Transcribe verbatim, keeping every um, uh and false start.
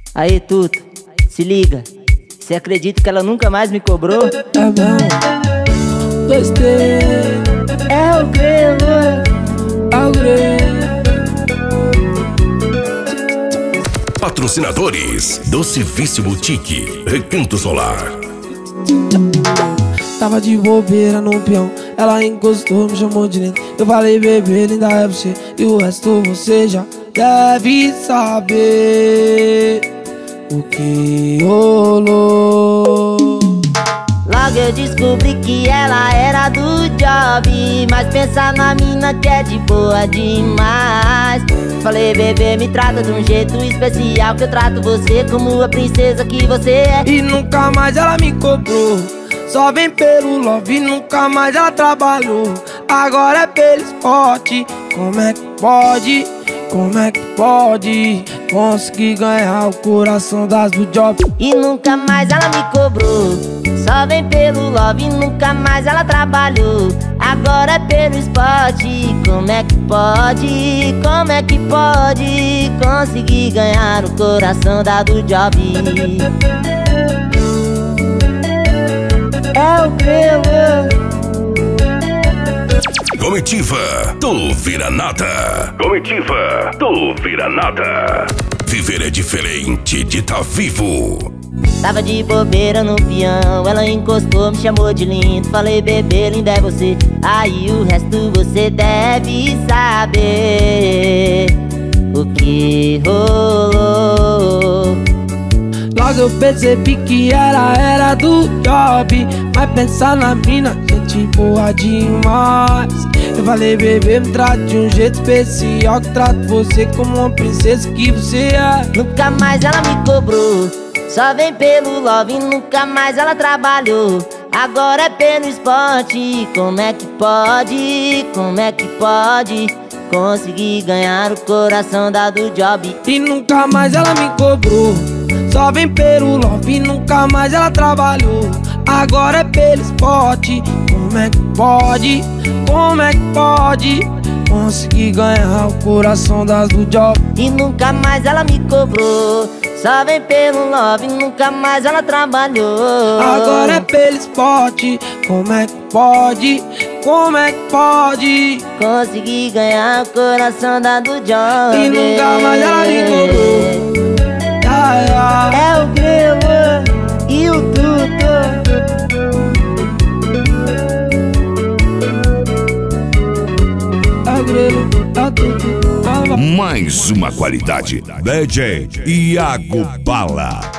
Aí, Tuto, se liga. Você acredita que ela nunca mais me cobrou? É mesmo. Dois T. É o Grelo. É o Grelo. Patrocinadores: Doce Vício Boutique, Recanto Solar. Tava de bobeira no peão, ela encostou, me chamou de lindo. Eu falei, bebê, linda é você, e o resto você já deve saber o que rolou. Logo eu descobri que ela era do job, mas pensa na mina que é de boa demais. Falei, bebê, me trata de um jeito especial, que eu trato você como a princesa que você é. E nunca mais ela me cobrou, só vem pelo love, nunca mais ela trabalhou. Agora é pelo esporte. Como é que pode, como é que pode conseguir ganhar o coração das do job? E nunca mais ela me cobrou, só vem pelo love, nunca mais ela trabalhou. Agora é pelo esporte. Como é que pode, como é que pode conseguir ganhar o coração da do job? É o Grelo. Comitiva do Viranata. Comitiva do Viranata. Viver é diferente de tá vivo. Tava de bobeira no peão, ela encostou, me chamou de lindo. Falei, bebê, linda é você, aí o resto você deve saber o que rolou. Logo eu percebi que ela era do job, mas pensar na mina, gente boa demais. Eu falei, bebê, me trate de um jeito especial, que trato você como uma princesa que você é. Nunca mais ela me cobrou, só vem pelo love, nunca mais ela trabalhou. Agora é pelo esporte. Como é que pode, como é que pode conseguir ganhar o coração da do job? E nunca mais ela me cobrou, só vem pelo love, nunca mais ela trabalhou. Agora é pelo esporte. Como é que pode, como é que pode conseguir ganhar o coração das do job? E nunca mais ela me cobrou, só vem pelo love, nunca mais ela trabalhou. Agora é pelo esporte. Como é que pode, como é que pode conseguir ganhar o coração da do job? E nunca mais ela me cobrou. Ah, ah. É o Grelo e o Tuto. É o Grelo, é o Tuto. Mais uma qualidade. D J Iago Bala.